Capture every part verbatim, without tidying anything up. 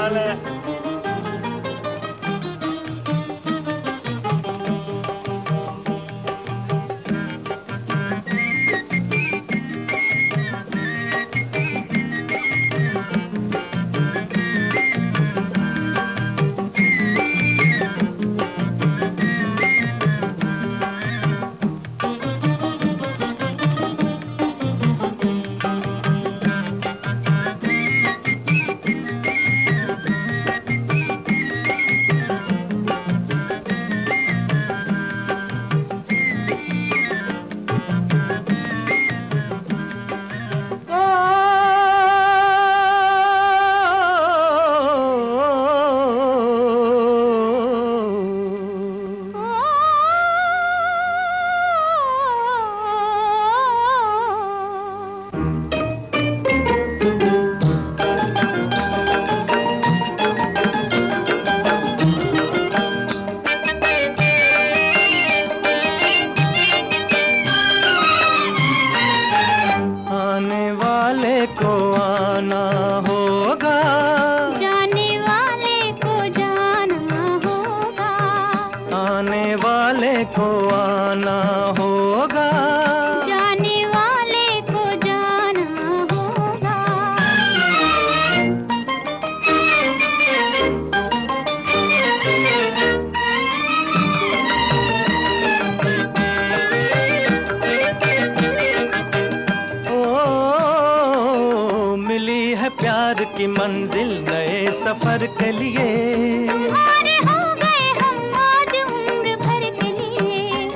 हाल है? को आना होगा, जाने वाले को जाना होगा, आने वाले को आना होगा, जाने वाले को जाना होगा। प्यार की मंजिल नए सफर के लिए, तुम्हारे हो गए हम आज उम्र भर के लिए।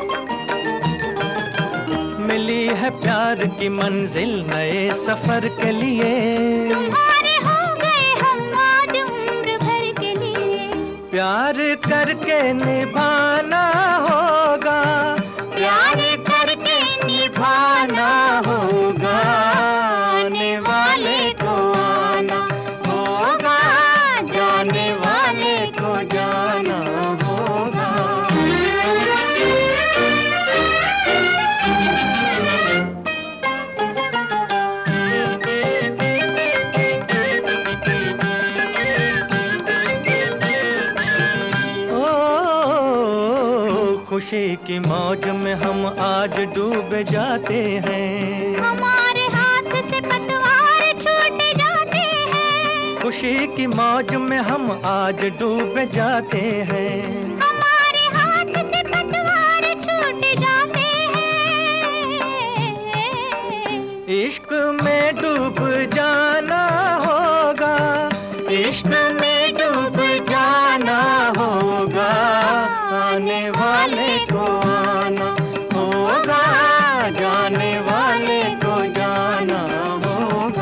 मिली है प्यार की मंजिल नए सफर के लिए, तुम्हारे हो गए हम आज उम्र भर के लिए। प्यार करके निभाना होगा, प्यार करके निभाना होगा, आने वाले को आना होगा, जाने वाले को जाना होगा। ओ खुशी की मौज में हम आज डूब जाते हैं, हमारे हाथ से पतवार छूट जाते हैं। खुशी की मौज में हम आज डूब जाते हैं, हमारे हाथ से पतवार छूट जाते हैं। इश्क में डूब जाना होगा, इश्क में डूब जाना होगा, आने वाले को आना होगा, जाने वाले को जाना होगा।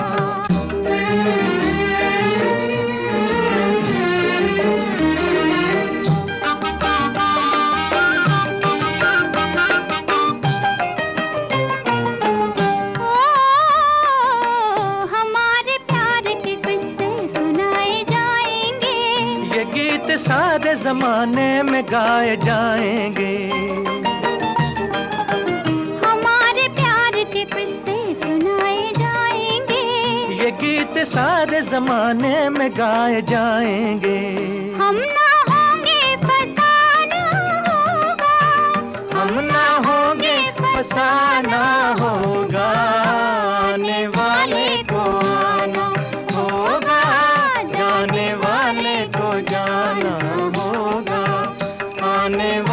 हमारे प्यार के किस्से सुनाए जाएंगे, ये गीत सारे जमाने में गाए जाएंगे, हमारे प्यार के किस्से सुनाए जाएंगे। ये गीत सारे जमाने में गाए जाएंगे। हम ना होंगे फसाना होगा, हम ना होंगे फसाना होगा, आने वाले को आना होगा, जाने वाले को जाना होगा, आने